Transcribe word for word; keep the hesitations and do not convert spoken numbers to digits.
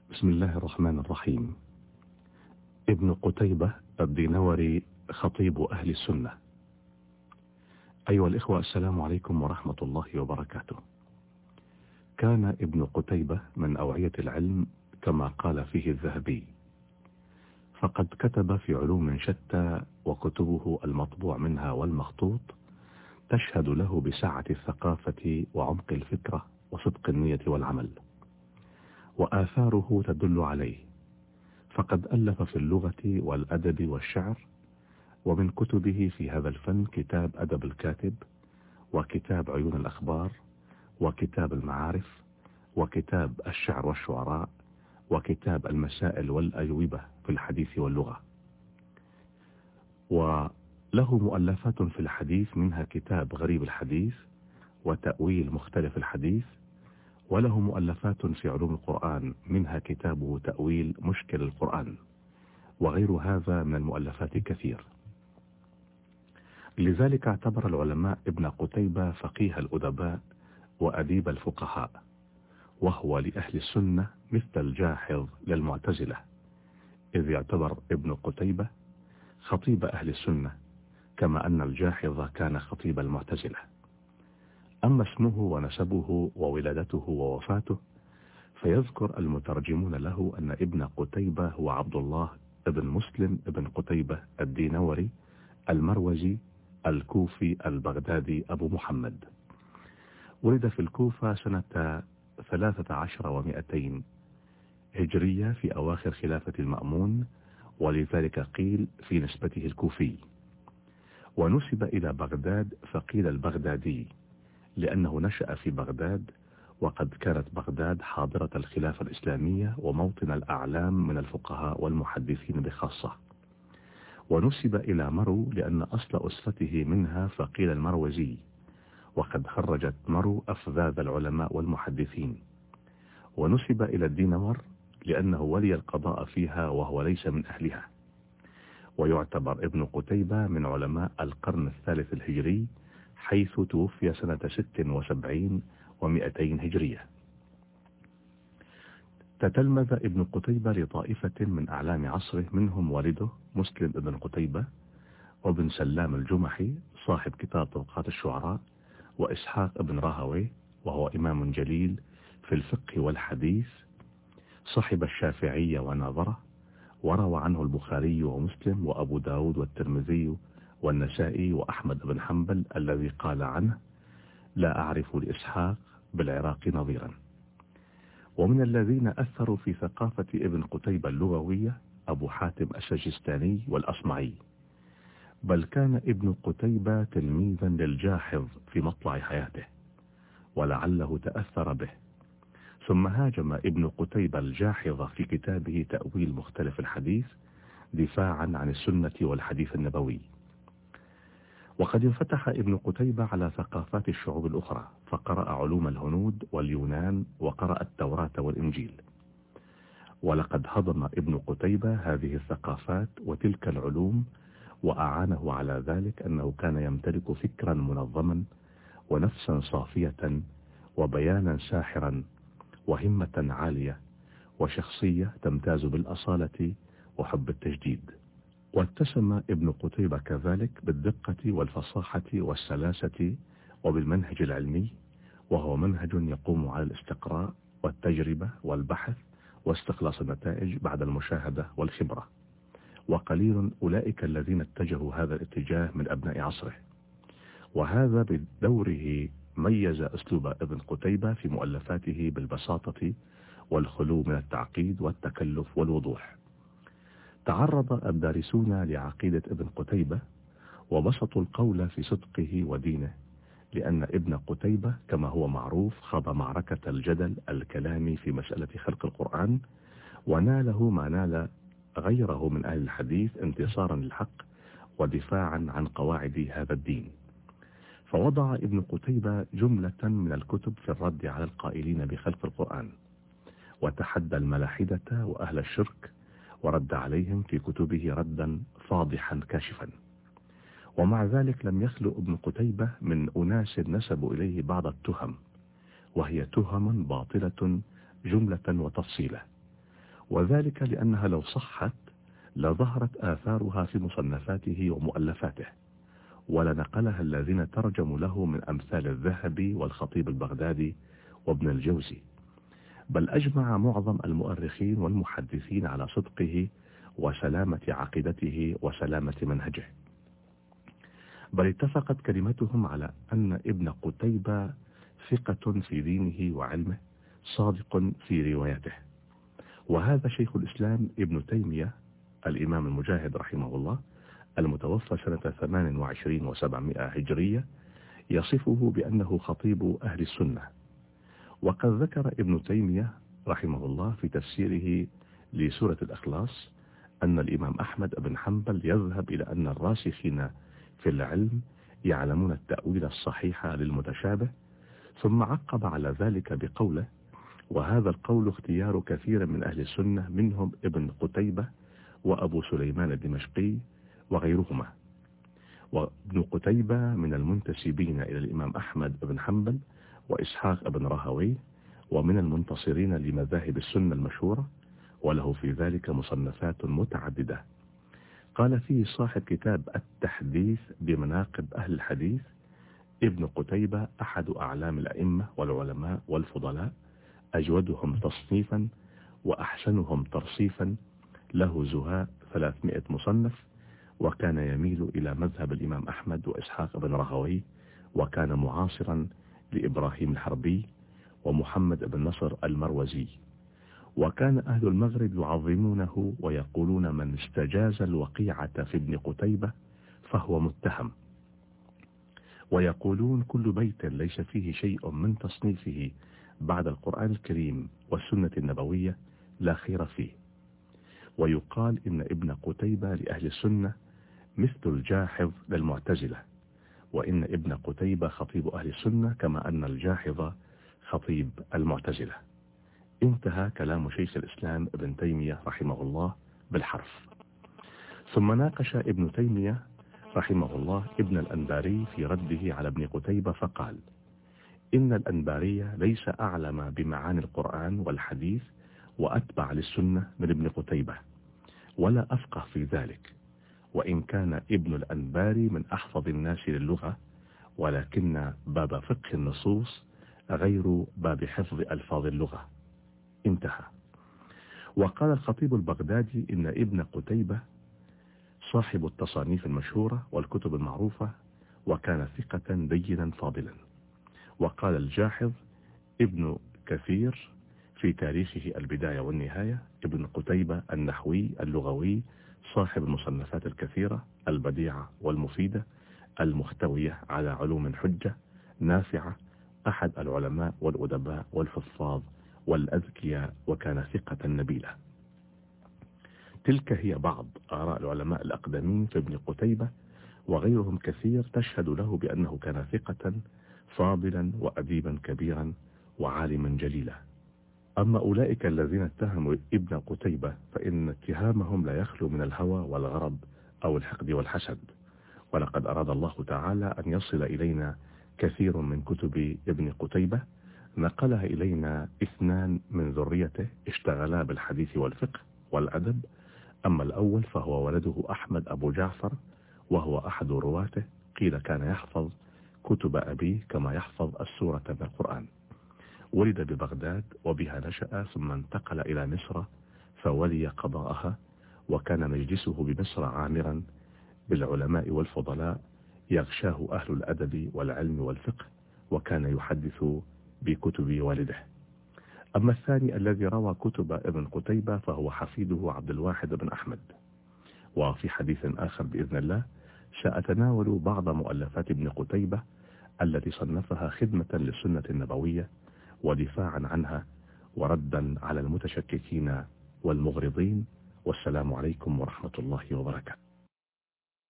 بسم الله الرحمن الرحيم. ابن قتيبة الدينوري خطيب أهل السنة. أيها الإخوة، السلام عليكم ورحمة الله وبركاته. كان ابن قتيبة من أوعية العلم كما قال فيه الذهبي، فقد كتب في علوم شتى، وكتبه المطبوع منها والمخطوط تشهد له بسعة الثقافة وعمق الفكرة وصدق النية والعمل، وآثاره تدل عليه، فقد ألف في اللغة والأدب والشعر، ومن كتبه في هذا الفن كتاب أدب الكاتب، وكتاب عيون الأخبار، وكتاب المعارف، وكتاب الشعر والشعراء، وكتاب المسائل والأجوبة في الحديث واللغة. وله مؤلفات في الحديث، منها كتاب غريب الحديث وتأويل مختلف الحديث، وله مؤلفات في علوم القرآن، منها كتابه تأويل مشكل القرآن، وغير هذا من المؤلفات كثير. لذلك اعتبر العلماء ابن قتيبة فقيه الأدباء وأديب الفقهاء، وهو لأهل السنة مثل الجاحظ للمعتزلة، إذ يعتبر ابن قتيبة خطيب أهل السنة كما أن الجاحظ كان خطيب المعتزلة. أما اسمه ونسبه وولادته ووفاته فيذكر المترجمون له أن ابن قتيبة هو عبد الله ابن مسلم ابن قتيبة الدينوري المروزي الكوفي البغدادي أبو محمد. ولد في الكوفة سنة ثلاثة عشر ومئتين هجرية في أواخر خلافة المأمون، ولذلك قيل في نسبته الكوفي. ونسب إلى بغداد فقيل البغدادي لأنه نشأ في بغداد، وقد كانت بغداد حاضرة الخلافة الإسلامية وموطن الأعلام من الفقهاء والمحدثين بخاصة. ونسب إلى مرو لأن أصل أسرته منها فقيل المروزي، وقد خرجت مرو أفذاذ العلماء والمحدثين. ونسب إلى الدينور لأنه ولي القضاء فيها وهو ليس من أهلها. ويعتبر ابن قتيبة من علماء القرن الثالث الهجري، حيث توفي سنة ست وسبعين ومئتين هجرية. تتلمذ ابن قتيبة لطائفة من أعلام عصره، منهم والده مسلم ابن قتيبة، وابن سلام الجمحي صاحب كتاب طبقات الشعراء، وإسحاق ابن راهويه وهو إمام جليل في الفقه والحديث، صاحب الشافعية وناظره، وروى عنه البخاري ومسلم وأبو داود والترمذي والنسائي وأحمد بن حنبل الذي قال عنه: لا أعرف لإسحاق بالعراق نظيرا. ومن الذين أثروا في ثقافة ابن قتيبة اللغوية أبو حاتم السجستاني والأصمعي، بل كان ابن قتيبة تلميذا للجاحظ في مطلع حياته، ولعله تأثر به، ثم هاجم ابن قتيبة الجاحظ في كتابه تأويل مختلف الحديث دفاعا عن السنة والحديث النبوي. وقد انفتح ابن قتيبة على ثقافات الشعوب الأخرى، فقرأ علوم الهنود واليونان، وقرأ التوراة والإنجيل. ولقد هضم ابن قتيبة هذه الثقافات وتلك العلوم، وأعانه على ذلك أنه كان يمتلك فكرا منظما ونفسا صافية وبيانا ساحرا وهمة عالية وشخصية تمتاز بالأصالة وحب التجديد. واتسم ابن قتيبة كذلك بالدقة والفصاحة والسلاسة وبالمنهج العلمي، وهو منهج يقوم على الاستقراء والتجربة والبحث واستخلاص النتائج بعد المشاهدة والخبرة، وقليل أولئك الذين اتجهوا هذا الاتجاه من أبناء عصره. وهذا بدوره ميز أسلوب ابن قتيبة في مؤلفاته بالبساطة والخلو من التعقيد والتكلف والوضوح. تعرض الدارسون لعقيدة ابن قتيبة وبسطوا القول في صدقه ودينه، لأن ابن قتيبة كما هو معروف خاض معركة الجدل الكلامي في مسألة خلق القرآن، وناله ما نال غيره من أهل الحديث انتصارا للحق ودفاعا عن قواعد هذا الدين. فوضع ابن قتيبة جملة من الكتب في الرد على القائلين بخلق القرآن، وتحدى الملاحدة وأهل الشرك، ورد عليهم في كتبه ردا فاضحا كاشفا. ومع ذلك لم يخلو ابن قتيبة من أناس نسبوا إليه بعض التهم، وهي تهم باطلة جملة وتفصيلة، وذلك لأنها لو صحت لظهرت آثارها في مصنفاته ومؤلفاته، ولنقلها الذين ترجموا له من أمثال الذهبي والخطيب البغدادي وابن الجوزي، بل أجمع معظم المؤرخين والمحدثين على صدقه وسلامة عقيدته وسلامة منهجه، بل اتفقت كلمتهم على أن ابن قتيبة ثقة في دينه وعلمه صادق في روايته. وهذا شيخ الإسلام ابن تيمية الإمام المجاهد رحمه الله المتوفى سنة ثمان وعشرين وسبعمائة هجرية يصفه بأنه خطيب أهل السنة. وقد ذكر ابن تيمية رحمه الله في تفسيره لسورة الإخلاص أن الإمام أحمد بن حنبل يذهب إلى أن الراسخين في العلم يعلمون التأويل الصحيح للمتشابه، ثم عقب على ذلك بقوله: وهذا القول اختيار كثير من أهل السنة منهم ابن قتيبة وأبو سليمان الدمشقي وغيرهما. وابن قتيبة من المنتسبين إلى الإمام أحمد بن حنبل وإسحاق بن راهويه، ومن المنتصرين لمذاهب السنة المشهورة، وله في ذلك مصنفات متعددة. قال فيه صاحب كتاب التحديث بمناقب أهل الحديث: ابن قتيبة أحد أعلام الأئمة والعلماء والفضلاء، أجودهم تصنيفا وأحسنهم ترصيفا، له زهاء ثلاثمائة مصنف، وكان يميل إلى مذهب الإمام أحمد وإسحاق بن راهويه، وكان معاصرا لإبراهيم الحربي ومحمد بن نصر المروزي. وكان أهل المغرب يعظمونه ويقولون من استجاز الوقيعة في ابن قتيبة فهو متهم، ويقولون كل بيت ليس فيه شيء من تصنيفه بعد القرآن الكريم والسنة النبوية لا خير فيه. ويقال إن ابن قتيبة لأهل السنة مثل الجاحظ للمعتزلة، وإن ابن قتيبة خطيب أهل السنة كما أن الجاحظ خطيب المعتزلة. انتهى كلام شيخ الإسلام ابن تيمية رحمه الله بالحرف. ثم ناقش ابن تيمية رحمه الله ابن الأنباري في رده على ابن قتيبة فقال: إن الأنباري ليس أعلم بمعاني القرآن والحديث وأتبع للسنة من ابن قتيبة، ولا أفقه في ذلك، وإن كان ابن الأنباري من أحفظ الناس للغة، ولكن باب فقه النصوص غير باب حفظ ألفاظ اللغة. انتهى. وقال الخطيب البغدادي إن ابن قتيبة صاحب التصانيف المشهورة والكتب المعروفة، وكان ثقة دينا فاضلا. وقال الجاحظ ابن كثير في تاريخه البداية والنهاية: ابن قتيبة النحوي اللغوي صاحب المصنفات الكثيرة البديعة والمفيدة المحتوية على علوم حجة نافعة، أحد العلماء والأدباء والحفاظ والأذكياء، وكان ثقة نبيلة. تلك هي بعض آراء العلماء الأقدمين في ابن قتيبة، وغيرهم كثير تشهد له بأنه كان ثقة فاضلا وأديبا كبيرا وعالما جليلا. أما أولئك الذين اتهموا ابن قتيبة فإن اتهامهم لا يخلو من الهوى والغرض أو الحقد والحسد، ولقد أراد الله تعالى أن يصل إلينا كثير من كتب ابن قتيبة، نقلها إلينا اثنان من ذريته اشتغلا بالحديث والفقه والأدب. أما الأول فهو ولده أحمد أبو جعفر، وهو أحد رواته، قيل كان يحفظ كتب أبيه كما يحفظ السورة من القرآن. ولد ببغداد وبها نشأ، ثم انتقل إلى مصر فولي قضاءها، وكان مجلسه بمصر عامرا بالعلماء والفضلاء يغشاه أهل الأدب والعلم والفقه، وكان يحدث بكتب والده. أما الثاني الذي روى كتب ابن قتيبة فهو حفيده عبد الواحد بن أحمد. وفي حديث آخر بإذن الله سأتناول بعض مؤلفات ابن قتيبة التي صنفها خدمة للسنة النبوية ودفاعا عنها وردا على المتشككين والمغرضين. والسلام عليكم ورحمة الله وبركاته.